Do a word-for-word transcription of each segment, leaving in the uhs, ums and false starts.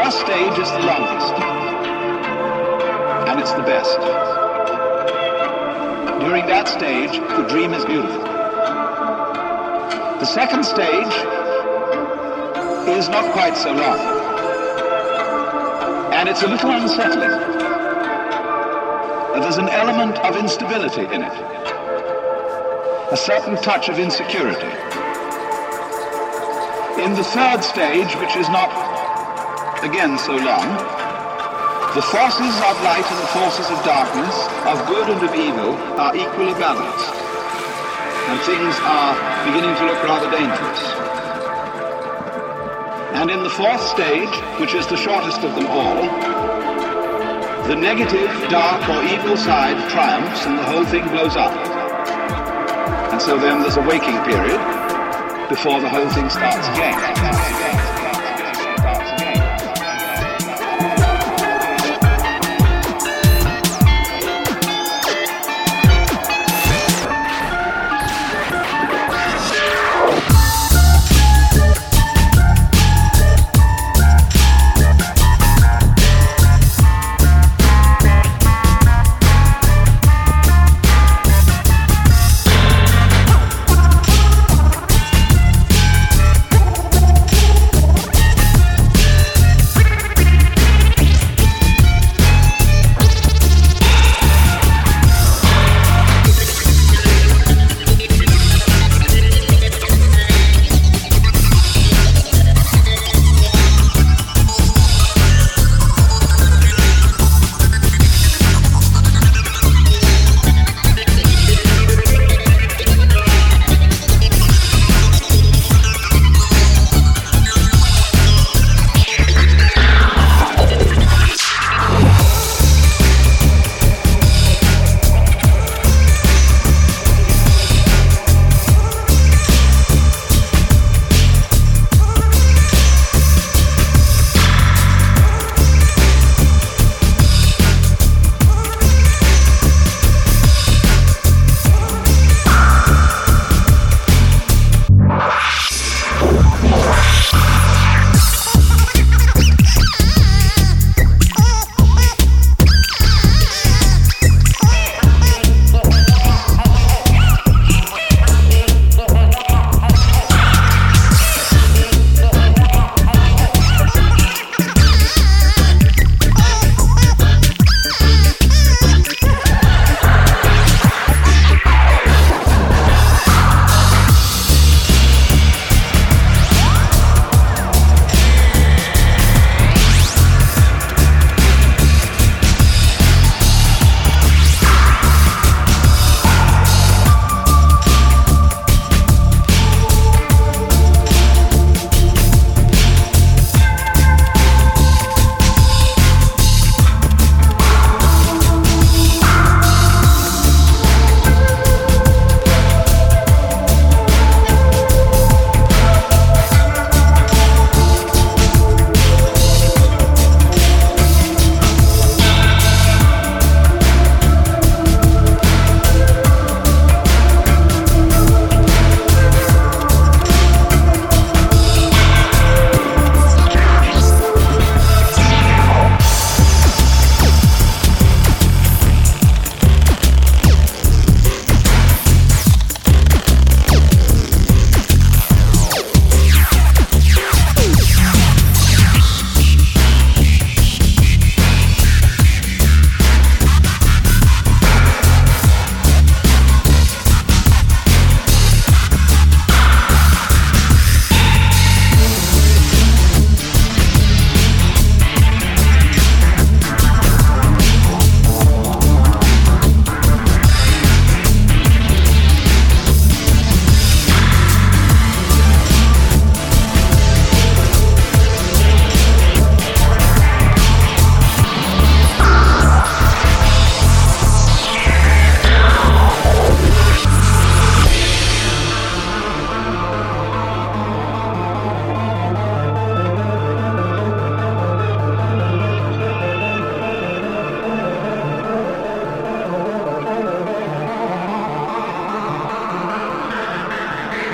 last stage is the longest, and it's the best. During that stage, the dream is beautiful. The second stage is not quite so long, and it's a little unsettling. There's an element of instability in it, a certain touch of insecurity. In the third stage, which is not, again, so long, the forces of light and the forces of darkness, of good and of evil, are equally balanced, and things are beginning to look rather dangerous. And in the fourth stage, which is the shortest of them all, the negative, dark or evil side triumphs and the whole thing blows up. And so then there's a waking period before the whole thing starts again.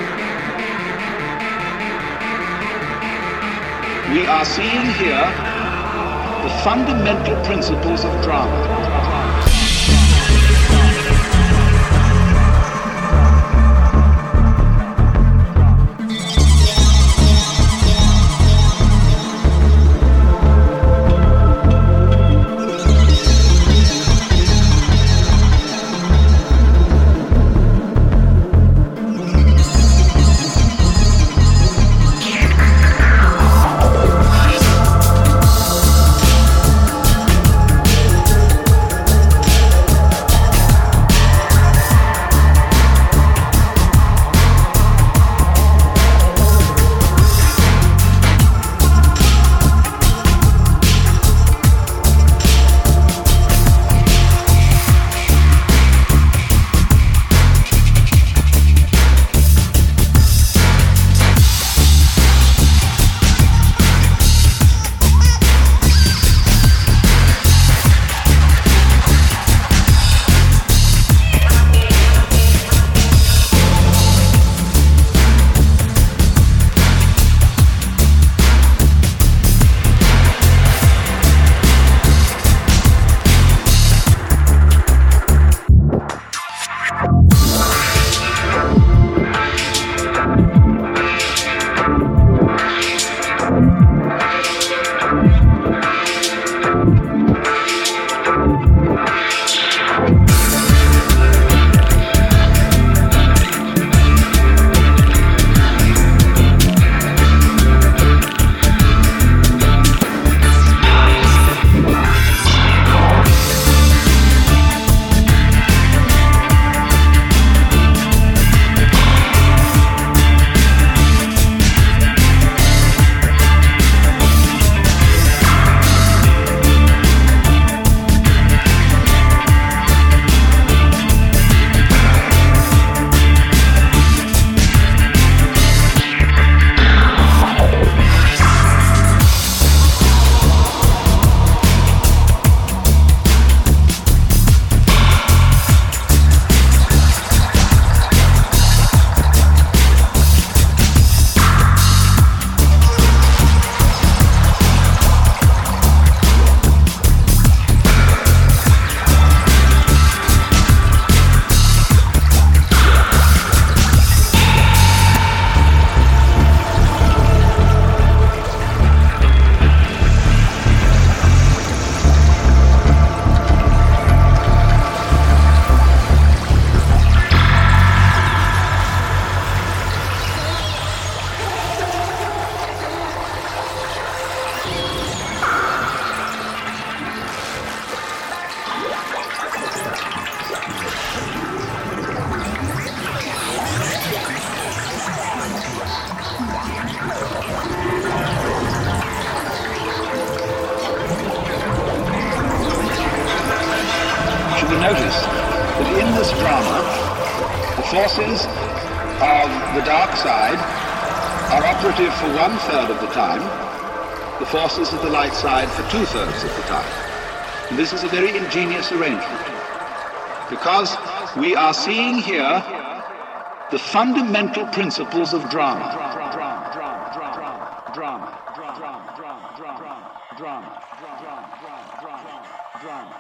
we are seeing here the fundamental principles of drama. Notice that in this drama, the forces of the dark side are operative for one-third of the time, the forces of the light side for two-thirds of the time. And this is a very ingenious arrangement, because we are seeing here the fundamental principles of drama. Drama, drama, drama, drama, drama, drama, drama, drama, drama, drama.